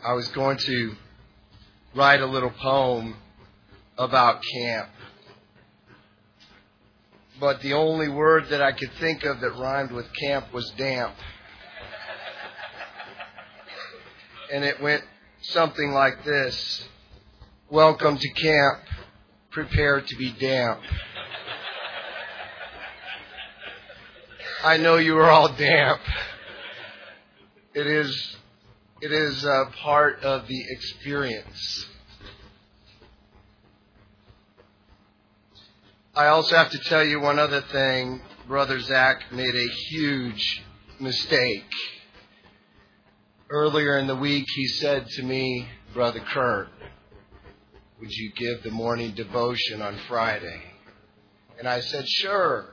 I was going to write a little poem about camp, but the only word that I could think of that rhymed with camp was damp. And it went something like this: welcome to camp, prepare to be damp. I know you are all damp. It is a part of the experience. I also have to tell you one other thing. Brother Zach made a huge mistake. Earlier in the week, he said to me, Brother Kurt, would you give the morning devotion on Friday? And I said, sure.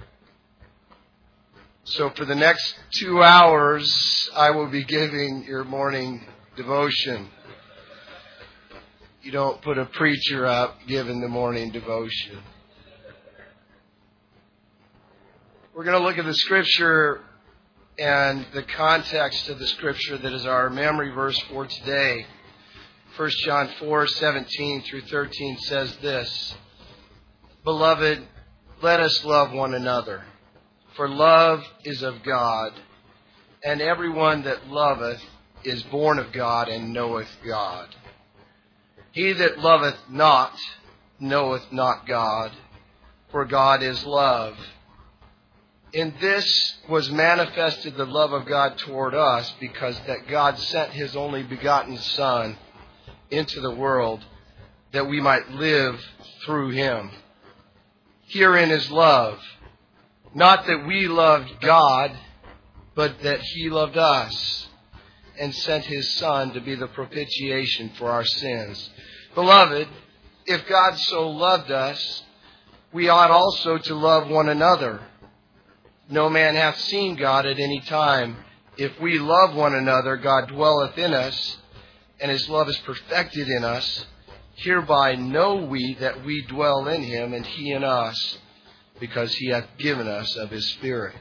So for the next 2 hours, I will be giving your morning devotion. You don't put a preacher up giving the morning devotion. We're going to look at the scripture and the context of the scripture that is our memory verse for today. 1 John 4:17 through 13 says this: Beloved, let us love one another, for love is of God, and everyone that loveth is born of God and knoweth God. He that loveth not knoweth not God, for God is love. In this was manifested the love of God toward us, because that God sent His only begotten Son into the world, that we might live through Him. Herein is love, not that we loved God, but that He loved us, and sent His Son to be the propitiation for our sins. Beloved, if God so loved us, we ought also to love one another. No man hath seen God at any time. If we love one another, God dwelleth in us, and His love is perfected in us. Hereby know we that we dwell in Him, and He in us, because He hath given us of His Spirit.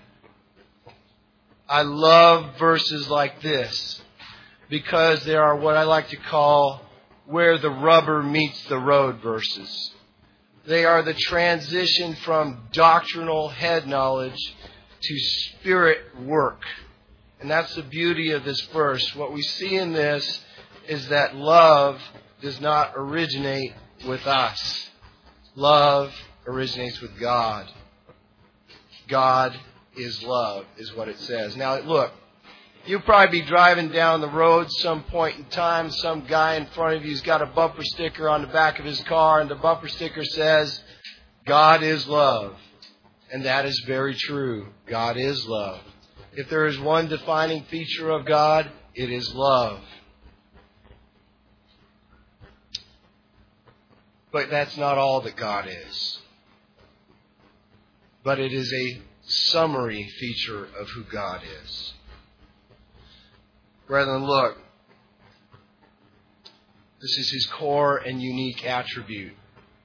I love verses like this, because they are what I like to call where the rubber meets the road verses. They are the transition from doctrinal head knowledge to spirit work. And that's the beauty of this verse. What we see in this is that love does not originate with us. Love originates with God. God is love, is what it says. Now, look, you'll probably be driving down the road some point in time. Some guy in front of you's got a bumper sticker on the back of his car, and the bumper sticker says, God is love. And that is very true. God is love. If there is one defining feature of God, it is love. But that's not all that God is. But it is a summary feature of who God is. Brethren, look. This is His core and unique attribute.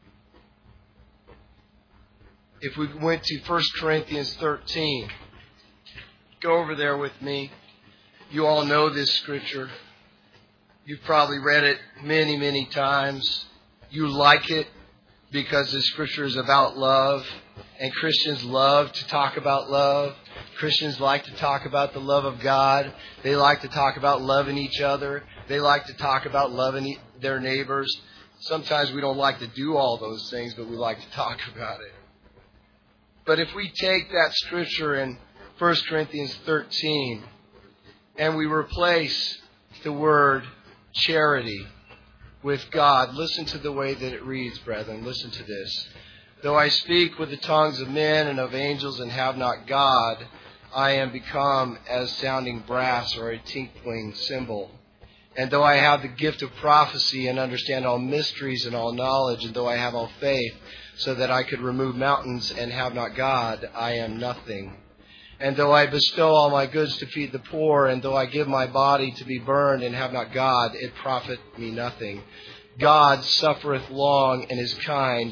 If we went to 1 Corinthians 13, go over there with me. You all know this scripture. You've probably read it many, many times. You like it because the scripture is about love. And Christians love to talk about love. Christians like to talk about the love of God. They like to talk about loving each other. They like to talk about loving their neighbors. Sometimes we don't like to do all those things, but we like to talk about it. But if we take that scripture in 1 Corinthians 13 and we replace the word charity with God, listen to the way that it reads, brethren. Listen to this. Though I speak with the tongues of men and of angels and have not God, I am become as sounding brass or a tinkling cymbal. And though I have the gift of prophecy and understand all mysteries and all knowledge, and though I have all faith, so that I could remove mountains and have not God, I am nothing. And though I bestow all my goods to feed the poor, and though I give my body to be burned and have not God, it profit me nothing. God suffereth long and is kind.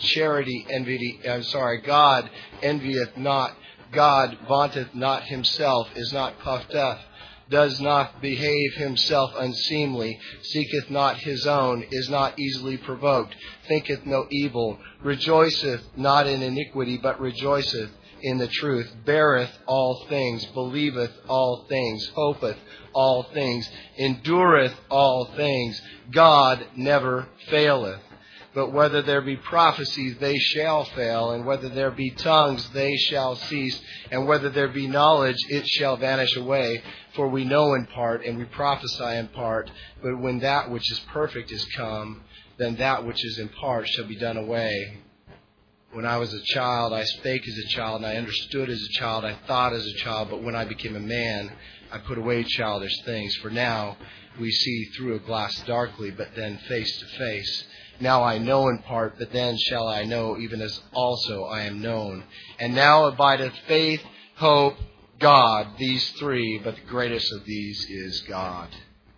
God envieth not. God vaunteth not himself, is not puffed up, does not behave himself unseemly, seeketh not his own, is not easily provoked, thinketh no evil, rejoiceth not in iniquity, but rejoiceth in the truth, beareth all things, believeth all things, hopeth all things, endureth all things. God never faileth. But whether there be prophecies, they shall fail, and whether there be tongues, they shall cease, and whether there be knowledge, it shall vanish away. For we know in part, and we prophesy in part, but when that which is perfect is come, then that which is in part shall be done away. When I was a child, I spake as a child, and I understood as a child, I thought as a child, but when I became a man, I put away childish things. For now we see through a glass darkly, but then face to face. Now I know in part, but then shall I know, even as also I am known. And now abideth faith, hope, God, these three, but the greatest of these is God.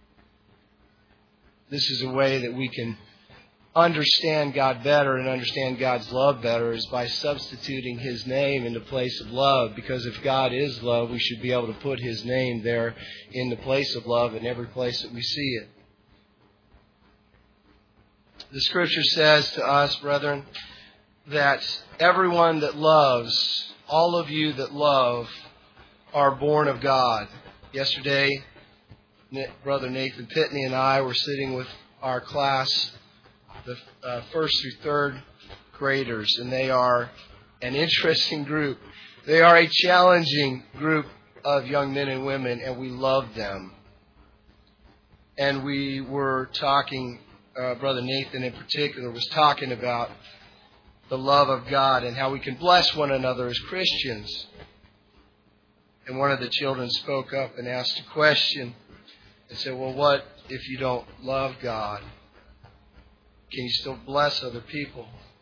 This is a way that we can understand God better and understand God's love better, is by substituting His name in the place of love. Because if God is love, we should be able to put His name there in the place of love in every place that we see it. The Scripture says to us, brethren, that everyone that loves, all of you that love, are born of God. Yesterday, Brother Nathan Pitney and I were sitting with our class, the first through third graders, and they are an interesting group. They are a challenging group of young men and women, and we love them. And we were talking, Brother Nathan in particular was talking about the love of God and how we can bless one another as Christians. And one of the children spoke up and asked a question and said, well, what if you don't love God? Can you still bless other people?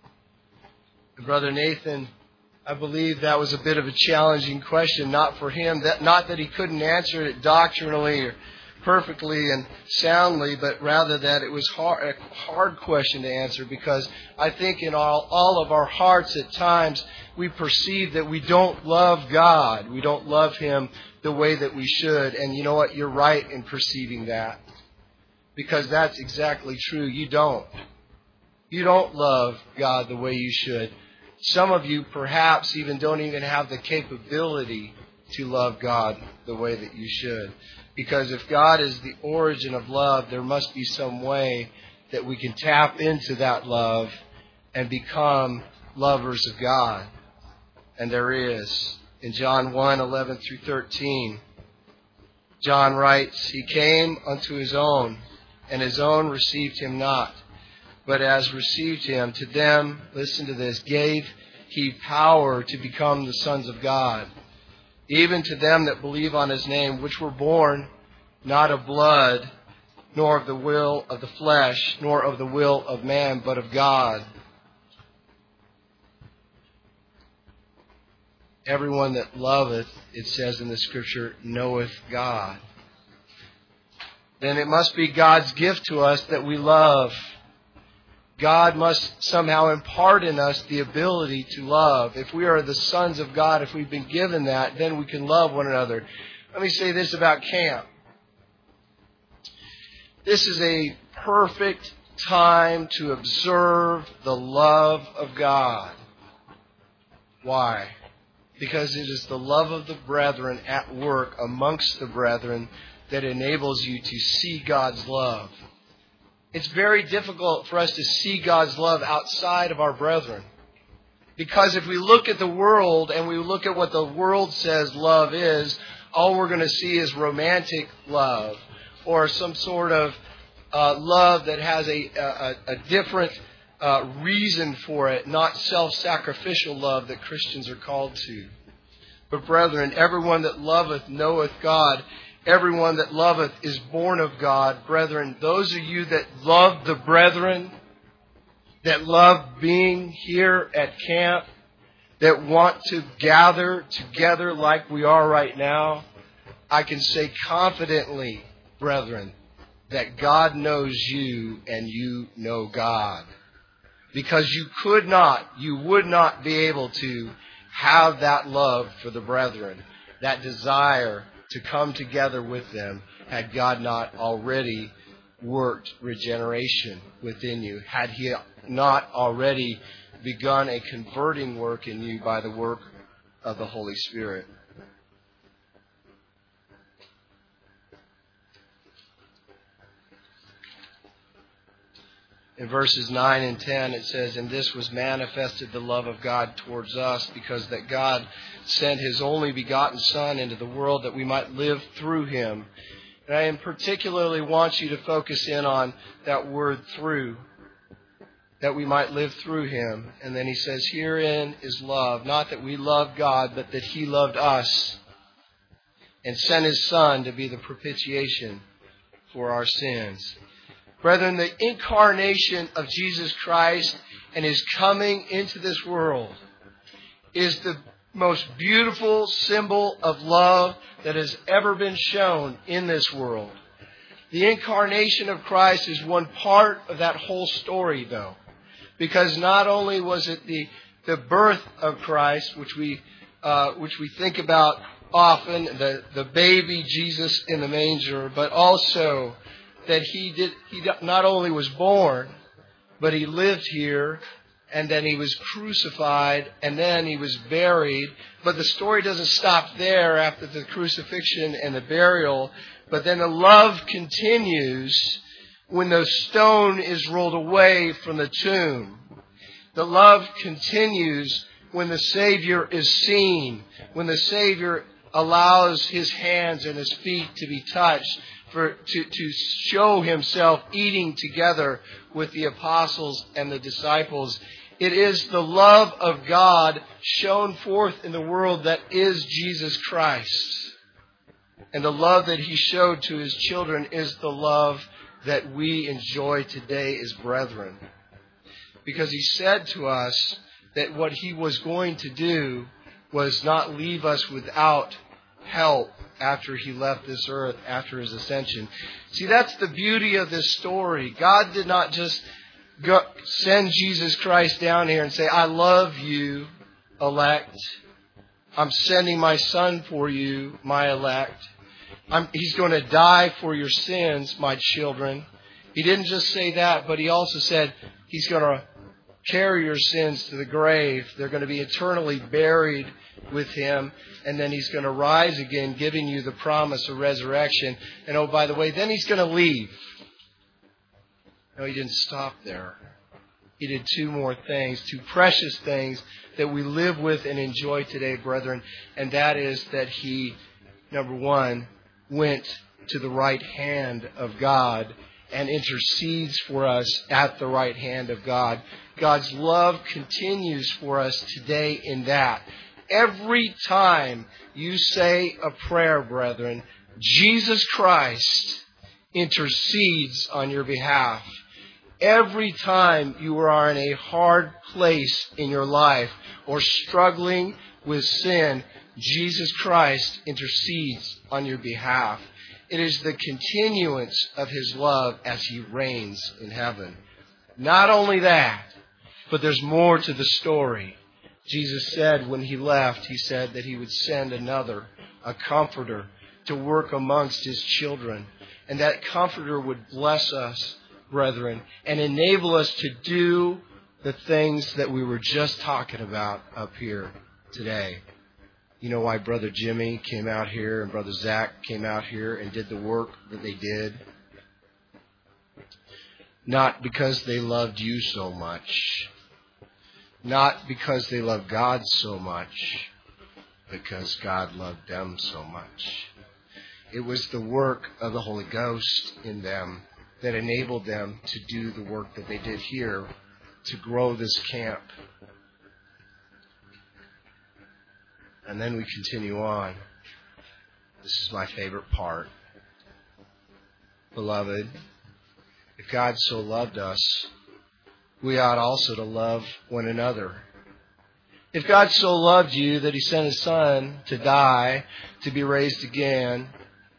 And Brother Nathan, I believe that was a bit of a challenging question, not for him, not that he couldn't answer it doctrinally or perfectly and soundly, but rather that it was a hard question to answer, because I think in all of our hearts at times we perceive that we don't love God. We don't love Him the way that we should. And you know what? You're right in perceiving that, because that's exactly true. You don't. You don't love God the way you should. Some of you perhaps even don't even have the capability to love God the way that you should. Because if God is the origin of love, there must be some way that we can tap into that love and become lovers of God. And there is. In John 1:11 through 13, John writes, He came unto His own, and His own received Him not. But as received Him, to them, listen to this, gave He power to become the sons of God, even to them that believe on His name, which were born not of blood, nor of the will of the flesh, nor of the will of man, but of God. Everyone that loveth, it says in the Scripture, knoweth God. Then it must be God's gift to us that we love. God must somehow impart in us the ability to love. If we are the sons of God, if we've been given that, then we can love one another. Let me say this about camp. This is a perfect time to observe the love of God. Why? Because it is the love of the brethren at work amongst the brethren that enables you to see God's love. It's very difficult for us to see God's love outside of our brethren. Because if we look at the world and we look at what the world says love is, all we're going to see is romantic love, or some sort of love that has a different reason for it, not self-sacrificial love that Christians are called to. But brethren, everyone that loveth knoweth God. Everyone that loveth is born of God. Brethren, those of you that love the brethren, that love being here at camp, that want to gather together like we are right now, I can say confidently, brethren, that God knows you and you know God. Because you would not be able to have that love for the brethren, that desire to come together with them had God not already worked regeneration within you, had He not already begun a converting work in you by the work of the Holy Spirit. In verses 9 and 10 it says, "And this was manifested the love of God towards us, because that God sent His only begotten Son into the world that we might live through Him." And I particularly want you to focus in on that word "through," that we might live through Him. And then he says, "Herein is love, not that we love God, but that He loved us and sent His Son to be the propitiation for our sins." Brethren, the incarnation of Jesus Christ and His coming into this world is the most beautiful symbol of love that has ever been shown in this world. The incarnation of Christ is one part of that whole story, though, because not only was it the birth of Christ, which we think about often, the baby Jesus in the manger, but also that he not only was born, but He lived here, and then He was crucified, and then He was buried. But the story doesn't stop there after the crucifixion and the burial, but then the love continues when the stone is rolled away from the tomb. The love continues when the Savior is seen, when the Savior allows His hands and His feet to be touched, to show Himself eating together with the apostles and the disciples. It is the love of God shown forth in the world that is Jesus Christ. And the love that He showed to His children is the love that we enjoy today as brethren. Because He said to us that what He was going to do was not leave us without help after He left this earth, after His ascension. See, that's the beauty of this story. God did not just send Jesus Christ down here and say, "I love you, elect. I'm sending my Son for you, my elect. He's going to die for your sins, my children." He didn't just say that, but He also said He's going to carry your sins to the grave. They're going to be eternally buried with Him. And then He's going to rise again, giving you the promise of resurrection. And oh, by the way, then He's going to leave. No, He didn't stop there. He did two more things, two precious things that we live with and enjoy today, brethren. And that is that He, number one, went to the right hand of God and intercedes for us at the right hand of God. God's love continues for us today in that. Every time you say a prayer, brethren, Jesus Christ intercedes on your behalf. Every time you are in a hard place in your life or struggling with sin, Jesus Christ intercedes on your behalf. It is the continuance of His love as He reigns in heaven. Not only that, but there's more to the story. Jesus said when He left, He said that He would send another, a comforter, to work amongst His children. And that comforter would bless us, brethren, and enable us to do the things that we were just talking about up here today. You know why Brother Jimmy came out here and Brother Zach came out here and did the work that they did? Not because they loved you so much. Not because they loved God so much. Because God loved them so much. It was the work of the Holy Ghost in them that enabled them to do the work that they did here, to grow this camp. And then we continue on. This is my favorite part. Beloved, if God so loved us, we ought also to love one another. If God so loved you that He sent His Son to die, to be raised again,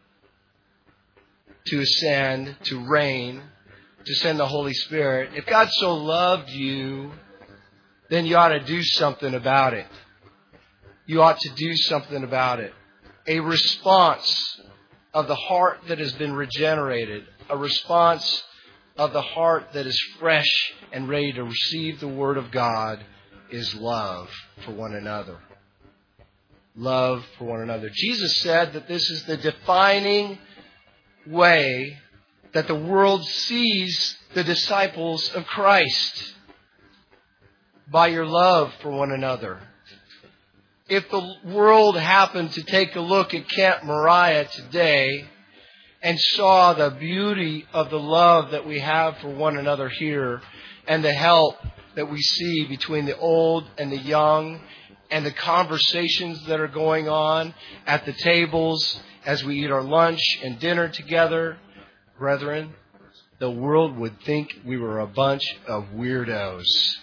to ascend, to reign, to send the Holy Spirit, if God so loved you, then you ought to do something about it. You ought to do something about it. a response of the heart that has been regenerated, a response of the heart that is fresh and ready to receive the Word of God, is love for one another. Love for one another. Jesus said that this is the defining way that the world sees the disciples of Christ, by your love for one another. If the world happened to take a look at Camp Moriah today and saw the beauty of the love that we have for one another here, and the help that we see between the old and the young, and the conversations that are going on at the tables as we eat our lunch and dinner together, brethren, the world would think we were a bunch of weirdos.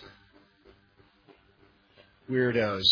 Weirdos.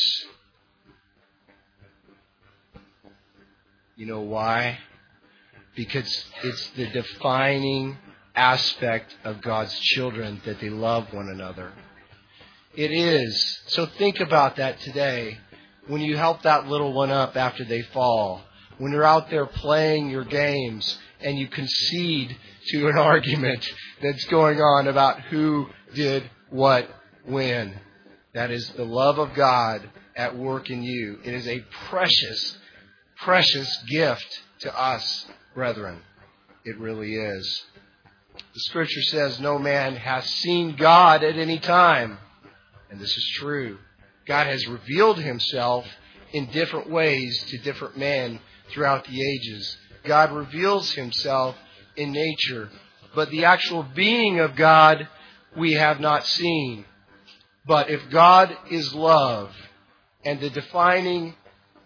You know why? Because it's the defining aspect of God's children that they love one another. It is. So think about that today. When you help that little one up after they fall, when you're out there playing your games and you concede to an argument that's going on about who did what when. That is the love of God at work in you. It is a precious, precious gift to us, brethren. It really is. The Scripture says no man has seen God at any time. And this is true. God has revealed Himself in different ways to different men throughout the ages. God reveals Himself in nature. But the actual being of God we have not seen. But if God is love, and the defining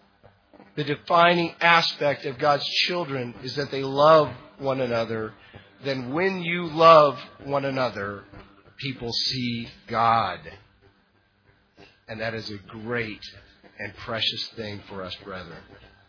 aspect of God's children is that they love one another, then when you love one another, people see God. And that is a great and precious thing for us, brethren.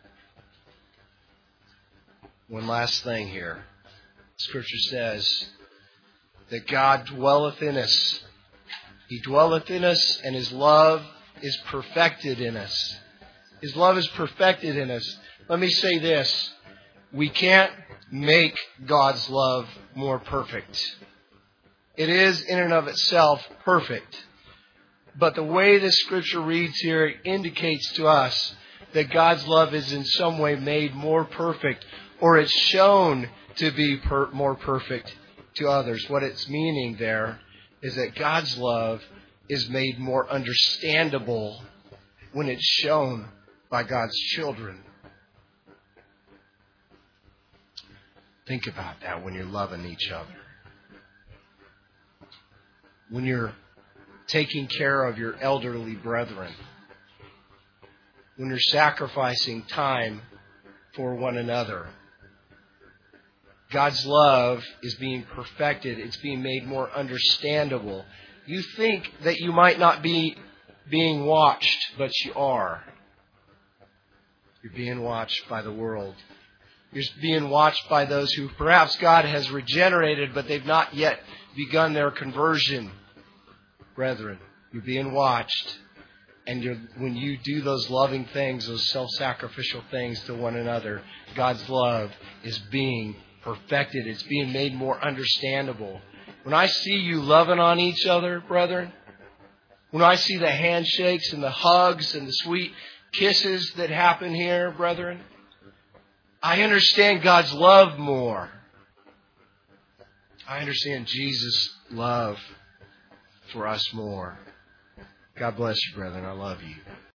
One last thing here. Scripture says that God dwelleth in us. He dwelleth in us, and His love is perfected in us. His love is perfected in us. Let me say this. We can't make God's love more perfect. It is in and of itself perfect. But the way this Scripture reads here indicates to us that God's love is in some way made more perfect, or it's shown to be more perfect to others. What it's meaning there is that God's love is made more understandable when it's shown by God's children. Think about that when you're loving each other. When you're taking care of your elderly brethren. When you're sacrificing time for one another. God's love is being perfected. It's being made more understandable. You think that you might not be being watched, but you are. You're being watched by the world. You're being watched by those who perhaps God has regenerated, but they've not yet begun their conversion. Brethren, you're being watched. And when you do those loving things, those self-sacrificial things to one another, God's love is being perfected. It's being made more understandable. When I see you loving on each other, brethren, when I see the handshakes and the hugs and the sweet kisses that happen here, brethren, I understand God's love more. I understand Jesus' love for us more. God bless you, brethren. I love you.